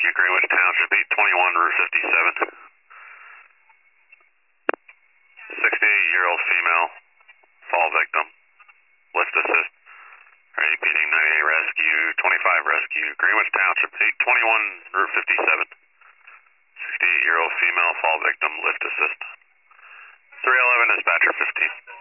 Rescue, Greenwich Township, 821, Route 57. 68-year-old female, fall victim, lift assist. Repeating 98 Rescue, 25 Rescue, Greenwich Township, 821, Route 57. 68-year-old female, fall victim, lift assist. 311, dispatcher 15.